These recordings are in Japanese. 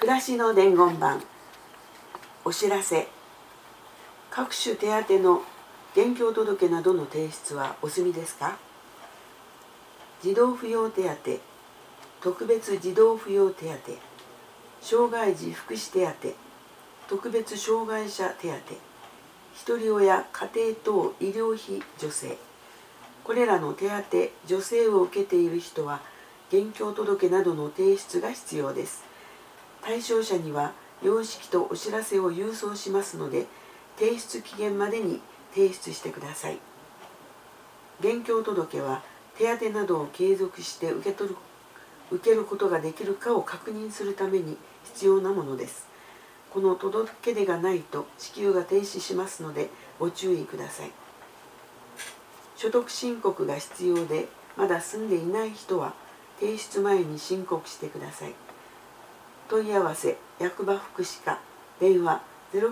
出しの伝言板、お知らせ、各種手当の現況届などの提出はお済みですか？児童扶養手当、特別児童扶養手当、障害児福祉手当、特別障害者手当、ひとり親家庭等医療費助成、これらの手当・助成を受けている人は現況届などの提出が必要です。対象者には様式とお知らせを郵送しますので、提出期限までに提出してください。現況届は手当などを継続して受けることができるかを確認するために必要なものです。この届け出がないと支給が停止しますのでご注意ください。所得申告が必要でまだ済んでいない人は提出前に申告してください。問い合わせ役場福祉課、電話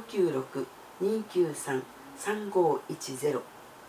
096-293-3510。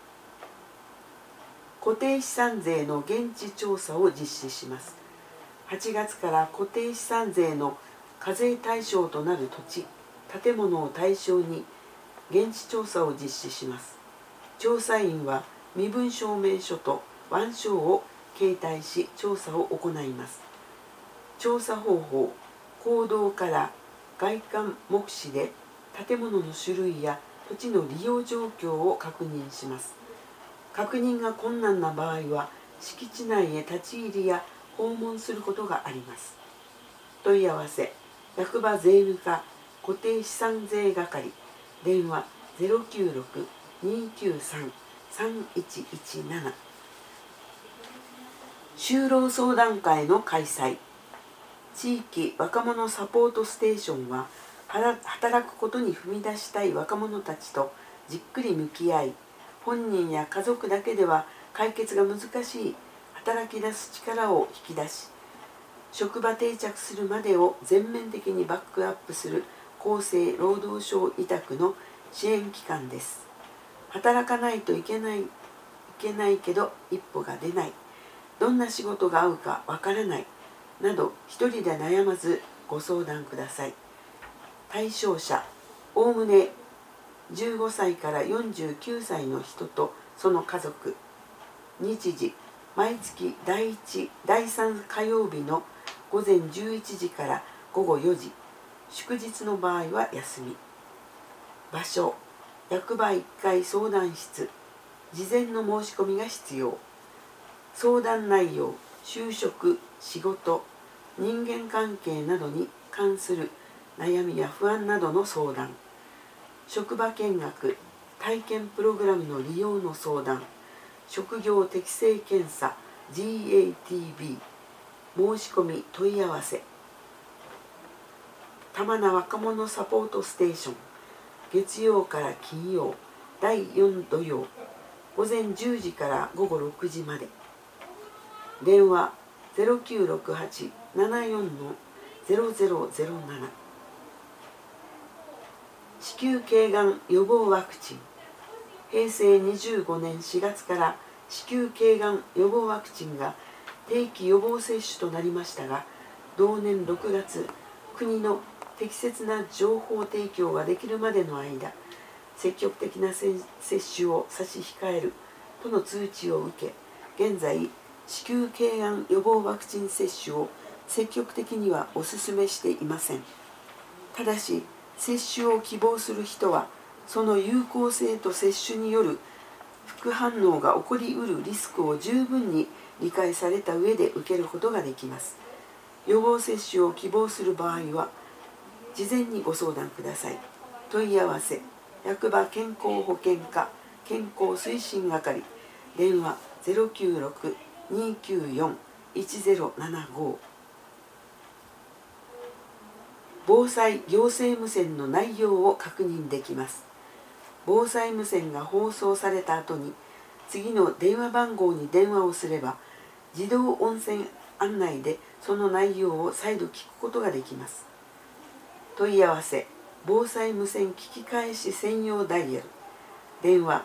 固定資産税の現地調査を実施します。8月から固定資産税の課税対象となる土地・建物を対象に現地調査を実施します。調査員は身分証明書と腕章を携帯し調査を行います。調査方法、公道から外観目視で建物の種類や土地の利用状況を確認します。確認が困難な場合は敷地内へ立ち入りや訪問することがあります。問い合わせ役場税務課固定資産税係、電話 096-293-3117。 就労相談会の開催。地域若者サポートステーションは働くことに踏み出したい若者たちとじっくり向き合い、本人や家族だけでは解決が難しい働き出す力を引き出し、職場定着するまでを全面的にバックアップする厚生労働省委託の支援機関です。働かないといけないけど一歩が出ない、どんな仕事が合うかわからないなど一人で悩まずご相談ください。対象者おおむね15歳から49歳の人とその家族。日時毎月第1、第3火曜日の午前11時から午後4時、祝日の場合は休み。場所役場1階相談室、事前の申し込みが必要。相談内容、就職、仕事、人間関係などに関する悩みや不安などの相談。職場見学、体験プログラムの利用の相談。職業適性検査 GATB、 申し込み問い合わせ。玉名若者サポートステーション、月曜から金曜、第4土曜、午前10時から午後6時まで。電話 0968-74-0007。子宮頸がん予防ワクチン。平成25年4月から子宮頸がん予防ワクチンが定期予防接種となりましたが、同年6月、国の適切な情報提供ができるまでの間、積極的な接種を差し控えるとの通知を受け、現在、子宮頸がん予防ワクチン接種を積極的にはお勧めしていません。ただし、接種を希望する人は、その有効性と接種による副反応が起こりうるリスクを十分に理解された上で受けることができます。予防接種を希望する場合は、事前にご相談ください。問い合わせ役場健康保険課健康推進係、電話 096-294-1075。防災行政無線の内容を確認できます。防災無線が放送された後に、次の電話番号に電話をすれば、自動音声案内でその内容を再度聞くことができます。問い合わせ防災無線聞き返し専用ダイヤル、電話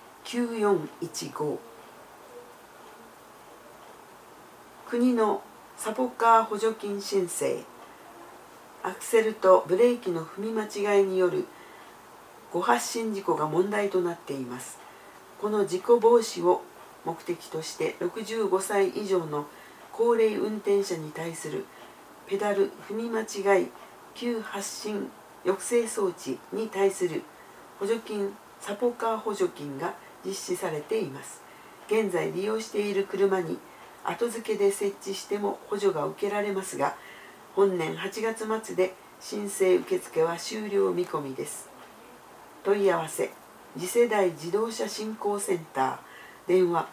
096-292-9415。国のサポカー補助金申請。アクセルとブレーキの踏み間違いによる誤発進事故が問題となっています。この事故防止を目的として65歳以上の高齢運転者に対するペダル踏み間違い急発進抑制装置に対する補助金サポカー補助金が実施されています。現在利用している車に後付けで設置しても補助が受けられますが、本年8月末で申請受付は終了見込みです。問い合わせ次世代自動車振興センター、電話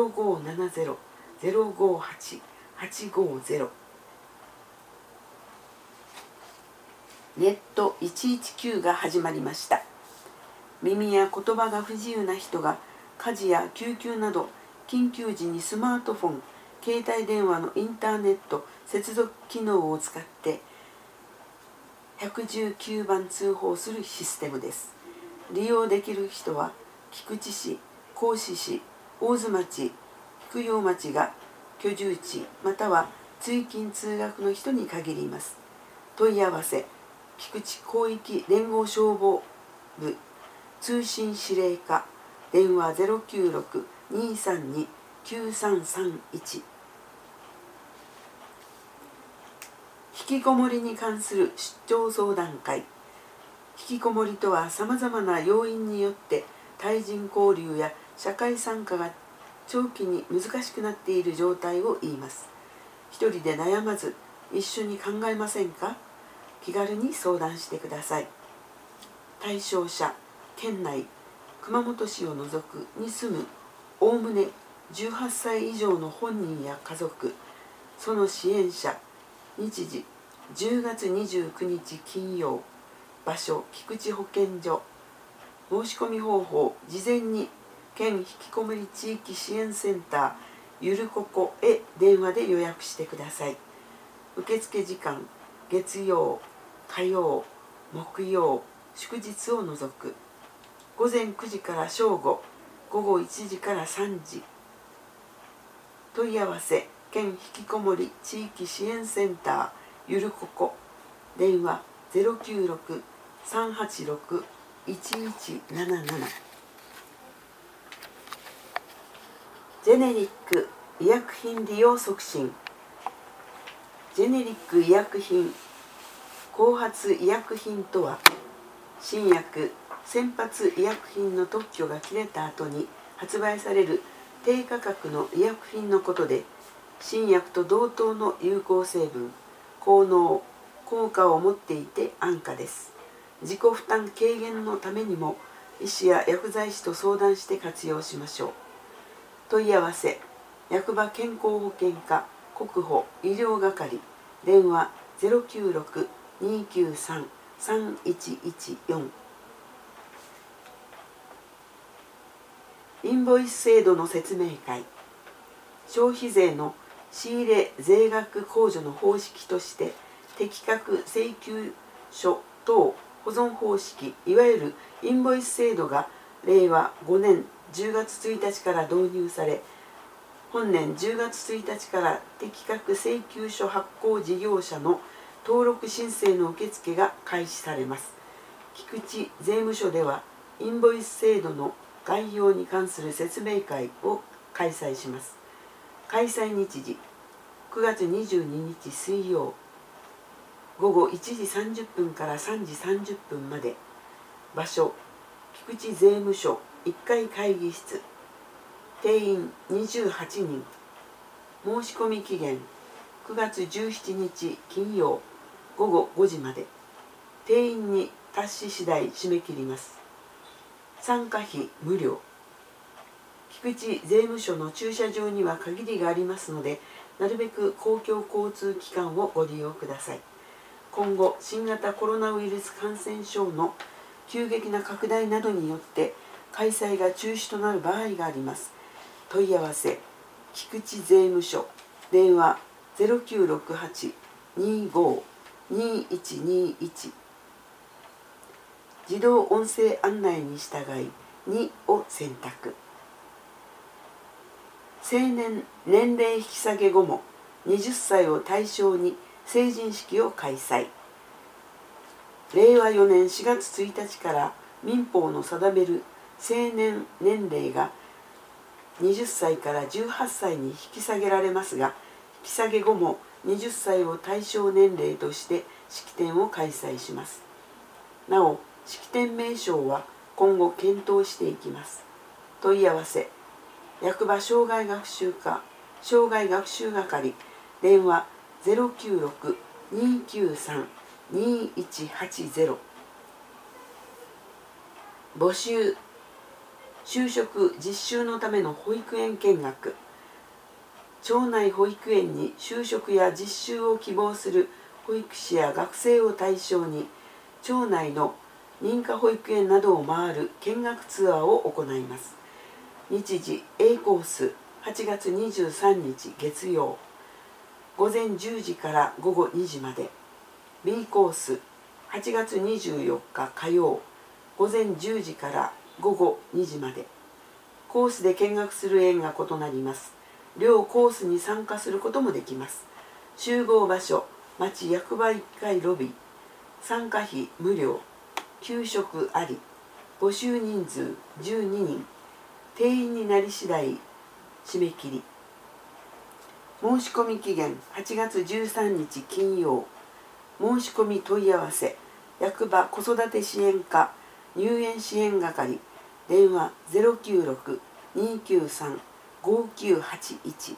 0570-058-850。 ネット119が始まりました。耳や言葉が不自由な人が家事や救急など緊急時にスマートフォン、携帯電話のインターネット接続機能を使って119番通報するシステムです。利用できる人は菊池市、合志市、大津町、菊陽町が居住地または通勤通学の人に限ります。問い合わせ菊池広域連合消防部通信指令課、電話 096-232-9331。 引きこもりに関する出張相談会。引きこもりとはさまざまな要因によって対人交流や社会参加が長期に難しくなっている状態を言います。一人で悩まず一緒に考えませんか？気軽に相談してください。対象者、県内、熊本市を除くに住むおおむね18歳以上の本人や家族、その支援者。日時10月29日金曜。場所菊池保健所。申し込み方法事前に県引きこもり地域支援センターゆるここへ電話で予約してください。受付時間月曜、火曜、木曜、祝日を除く。午前9時から正午、午後1時から3時。問い合わせ県引きこもり地域支援センターゆるここ、電話 096-386-1177。ジェネリック医薬品利用促進。ジェネリック医薬品、後発医薬品とは、新薬、先発医薬品の特許が切れた後に発売される低価格の医薬品のことで、新薬と同等の有効成分、効能、効果を持っていて安価です。自己負担軽減のためにも医師や薬剤師と相談して活用しましょう。問い合わせ役場健康保険課国保医療係、電話 096-293-3114。インボイス制度の説明会。消費税の仕入れ税額控除の方式として適格請求書等保存方式、いわゆるインボイス制度が令和5年10月1日から導入され、本年10月1日から適格請求書発行事業者の登録申請の受付が開始されます。菊池税務署ではインボイス制度の概要に関する説明会を開催します。開催日時9月22日水曜、午後1時30分から3時30分まで。場所菊池税務署1階会議室。定員28人。申し込み期限9月17日金曜午後5時まで。定員に達し次第締め切ります。参加費無料。菊池税務署の駐車場には限りがありますので、なるべく公共交通機関をご利用ください。今後新型コロナウイルス感染症の急激な拡大などによって開催が中止となる場合があります。問い合わせ菊池税務署、電話 0968-25-2121。自動音声案内に従い2を選択。成年年齢引き下げ後も 20歳を対象に成人式を開催。令和4年4月1日から民法の定める成年年齢が20歳から18歳に引き下げられますが、引き下げ後も20歳を対象年齢として式典を開催します。なお、式典名称は今後検討していきます。問い合わせ、役場障害学習課障害学習係、電話 096-293-2180。募集、就職実習のための保育園見学。町内保育園に就職や実習を希望する保育士や学生を対象に、町内の認可保育園などを回る見学ツアーを行います。日時 A コース8月23日月曜午前10時から午後2時まで、 B コース8月24日火曜午前10時から午後2時まで。コースで見学する園が異なります。両コースに参加することもできます。集合場所、町役場1階ロビー。参加費無料。給食あり。募集人数12人。定員になり次第締め切り。申し込み期限8月13日金曜。申し込み問い合わせ、役場子育て支援課入園支援係、電話 096-293-5981。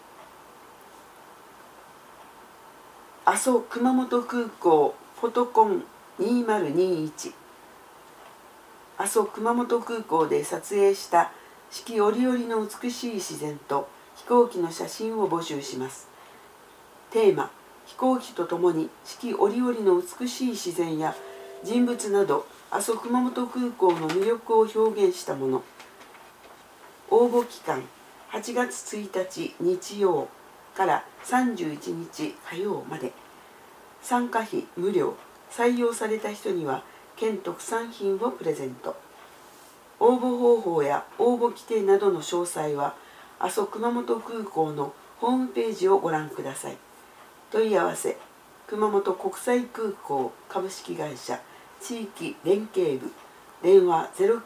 阿蘇熊本空港フォトコン2021。阿蘇熊本空港で撮影した四季折々の美しい自然と飛行機の写真を募集します。テーマ、飛行機とともに四季折々の美しい自然や人物など阿蘇熊本空港の魅力を表現したもの。応募期間8月1日日曜から31日火曜まで。参加費無料。採用された人には県特産品をプレゼント。応募方法や応募規定などの詳細は阿蘇熊本空港のホームページをご覧ください。問い合わせ、熊本国際空港株式会社地域連携部、電話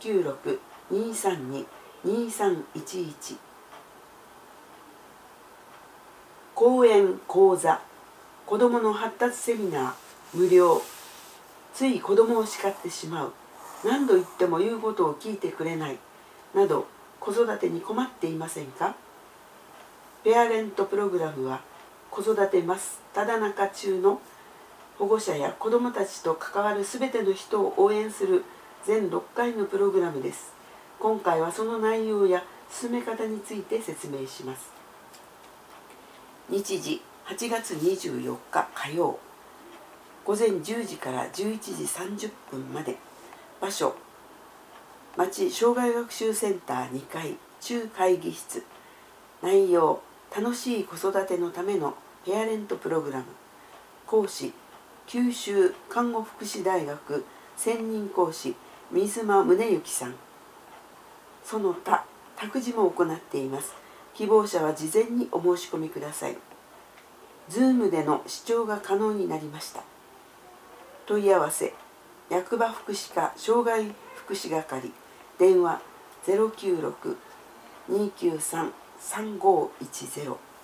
096-232-2311。講演講座、子どもの発達セミナー無料。つい子どもを叱ってしまう、何度言っても言うことを聞いてくれないなど、子育てに困っていませんか？ペアレントプログラムは子育て真っただ中中の保護者や子どもたちと関わるすべての人を応援する全6回のプログラムです。今回はその内容や進め方について説明します。日時8月24日火曜午前10時から11時30分まで。場所、町障害学習センター2階中会議室。内容、楽しい子育てのためのペアレントプログラム。講師、九州看護福祉大学専任講師水間宗之さん。その他託児も行っています。希望者は事前にお申し込みください。Zoom での視聴が可能になりました。問い合わせ、役場福祉課障害福祉係、電話 096-293-3510。